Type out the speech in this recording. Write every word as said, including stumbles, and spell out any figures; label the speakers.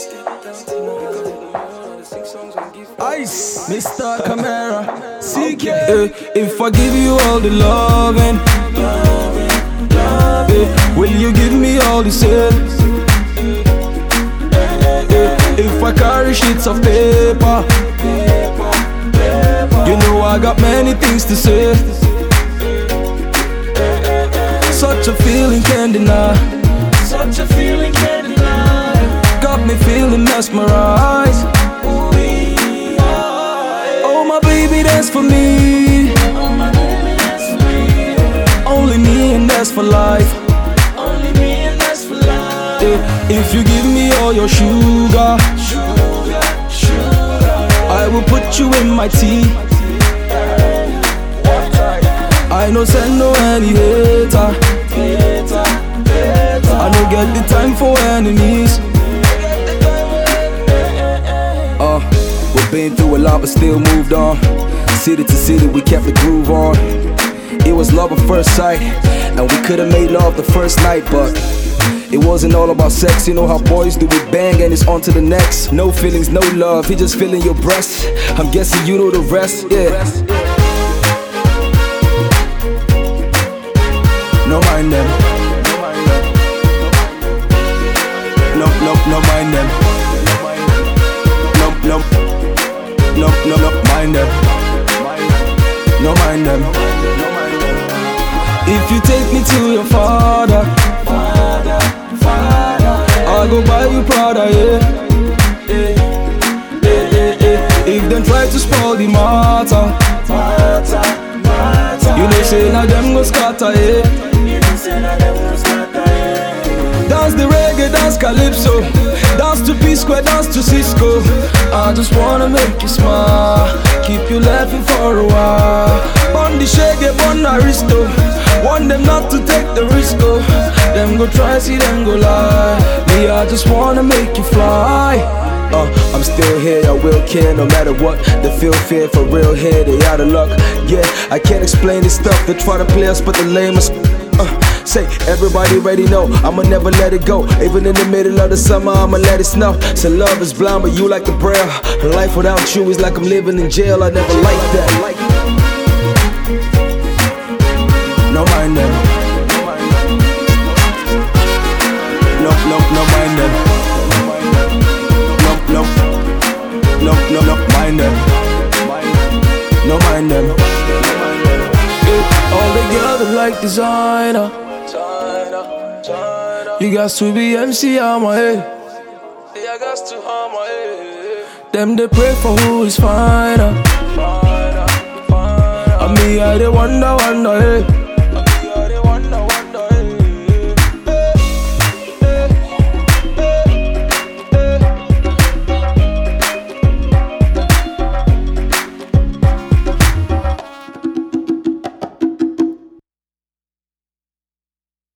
Speaker 1: Ice, Mister Camera, C K. Uh, if I give you all the loving, uh, will you give me all the sales? Uh, if I carry sheets of paper, you know I got many things to say. Such a feeling can't deny.
Speaker 2: Such a feeling can't deny.
Speaker 1: Got me feeling mesmerized. Oh my baby, that's for me.
Speaker 2: Oh my baby, that's for me.
Speaker 1: Only me and that's for life.
Speaker 2: Only me and that's for life.
Speaker 1: Yeah, if you give me all your sugar,
Speaker 2: Sugar, sugar,
Speaker 1: I will put you in my tea. I no send no any hater.
Speaker 2: hater, hater.
Speaker 1: I no get the time for enemies. Uh, we've been through a lot but still moved on. City to city we kept the groove on. It was love at first sight, and we could've made love the first night, but it wasn't all about sex. You know how boys do, we bang and it's on to the next. No feelings, no love, he just feeling your breast. I'm guessing you know the rest, yeah. No mind them. No, no, no mind them. No, no, no, no, no mind them. No mind them. If you take me to your father,
Speaker 2: Father, Father,
Speaker 1: I'll go buy you Prada, yeah. Eh, eh, eh, eh. If them try to spoil the matter,
Speaker 2: Matter, matter.
Speaker 1: you know say now them go scatter, yeah.
Speaker 2: You know say that them go scatter, yeah.
Speaker 1: Dance the reggae, dance calypso, dance to P-Square, dance to Cisco. I just wanna make you smile, keep you laughing for a while. Bun the shaggy, bun aristo, want them not to take the risk, oh. Them go try, see them go lie. Me, I just wanna make you fly. Uh, I'm still here, I will care no matter what. They feel fear for real here, they out of luck. Yeah, I can't explain this stuff. They try to play us, but the lamest. Uh, say, everybody already know, I'ma never let it go. Even in the middle of the summer, I'ma let it snow. So love is blind, but you like the braille. Life without you is like I'm living in jail. I never liked that. No mind them. No, no, no mind them. No, no, no, no mind them. No mind them. All the girls look like designer. You got to be M C on my head. Them they pray for who is finer.